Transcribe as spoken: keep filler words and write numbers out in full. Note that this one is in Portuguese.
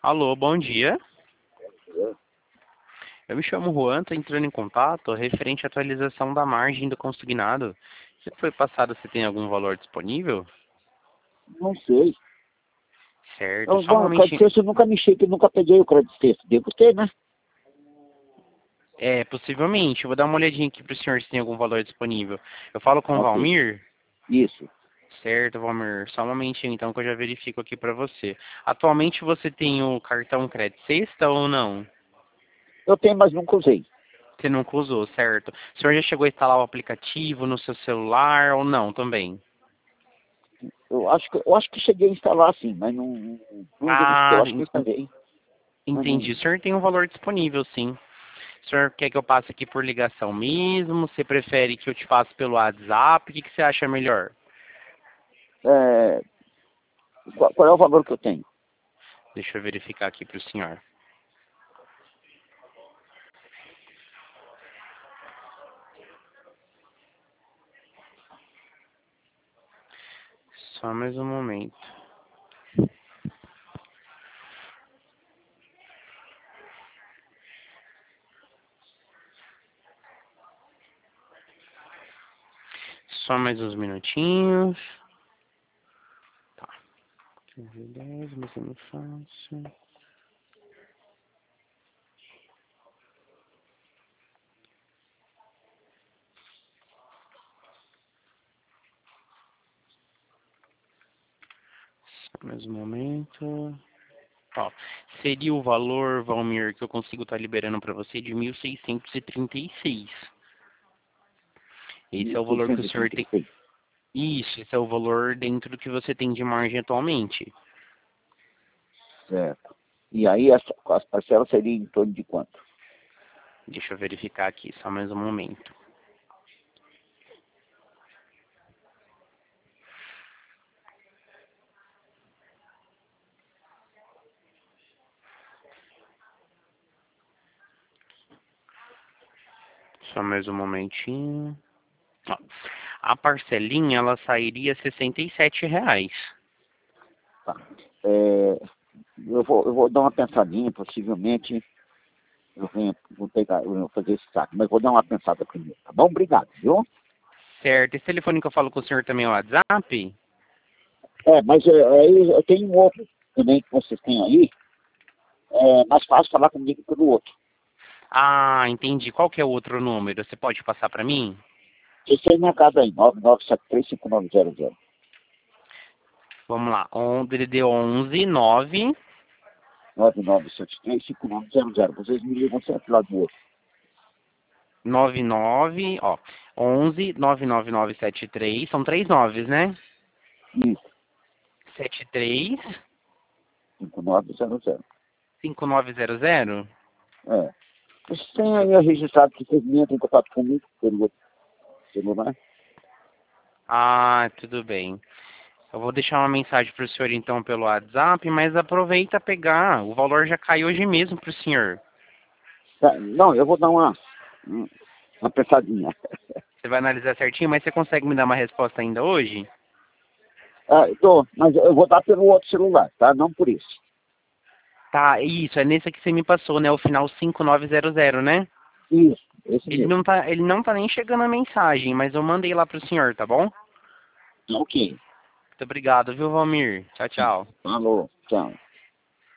Alô, bom dia. Eu me chamo Juan, estou entrando em contato referente à atualização da margem do consignado. Se foi passado, você tem algum valor disponível? Não sei. Certo, Eu, só um bom, o crédito momentinho. texto eu nunca mexi, que eu nunca peguei o crédito texto. Devo ter, né? É, possivelmente. Eu vou dar uma olhadinha aqui para o senhor se tem algum valor disponível. Eu falo com o Ok. Valmir? Isso. Certo, Valmir. Só um momentinho então que eu já verifico aqui para você. Atualmente você tem o cartão crédito sexta ou não? Eu tenho, mas nunca usei. Você nunca usou, certo? O senhor já chegou a instalar o aplicativo no seu celular ou não também? Eu acho que, eu acho que cheguei a instalar sim, mas não, não, não verifiquei. Ah, Eu acho que en- eu instalei. Mas entendi. não, O senhor tem um valor disponível, sim. O senhor quer que eu passe aqui por ligação mesmo? Você prefere que eu te faça pelo WhatsApp? O que, que você acha melhor? é, qual, qual é o valor que eu tenho? Deixa eu verificar aqui para o senhor. Só mais um momento. Só mais uns minutinhos. Tá. dez, mas eu não faço. Só mais um momento. Ó, seria o valor, Valmir, que eu consigo estar liberando para você de mil seiscentos e trinta e seis. Esse é Mil o valor que o seiscentos e senhor trinta e tem. seis. Isso, esse é o valor dentro do que você tem de margem atualmente. Certo. E aí as, as parcelas seriam em torno de quanto? Deixa eu verificar aqui, só mais um momento. Só mais um momentinho. Ó, a parcelinha, ela sairia sessenta e sete reais. Tá. É, eu, vou, eu vou dar uma pensadinha, possivelmente. Eu venho, vou pegar, eu vou fazer esse saco, mas vou dar uma pensada primeiro, tá bom? Obrigado, viu? Certo. Esse telefone que eu falo com o senhor também é o WhatsApp? É, mas é, aí eu tenho um outro também que vocês têm aí. É mais fácil falar comigo pelo outro. Ah, entendi. Qual que é o outro número? Você pode passar para mim? Vocês têm minha casa aí, nove nove sete três cinco nove zero zero. Vamos lá. On- D D D onze nove nove nove sete três cinco nove zero zero. Vocês me ligam sempre lá do outro. nove nove, ó, onze nove nove nove sete três, são três noves, né? Isso, sete três cinco nove zero zero. cinco nove zero zero. É. Vocês têm aí registrado que vocês me entram em contato comigo pelo outro celular? Ah, tudo bem. Eu vou deixar uma mensagem para o senhor então pelo WhatsApp, mas aproveita pegar. O valor já caiu hoje mesmo para o senhor. Tá, não, eu vou dar uma, uma pensadinha. Você vai analisar certinho, mas você consegue me dar uma resposta ainda hoje? Ah, eu tô, mas eu vou dar pelo outro celular, tá? Não por isso. Tá, isso, é nesse que você me passou, né? O final cinco nove zero zero, né? Isso, esse Ele mesmo. não tá, ele não tá nem chegando a mensagem, mas eu mandei lá pro senhor, tá bom? Ok. Muito obrigado, viu, Valmir? Tchau, tchau. Falou, tchau.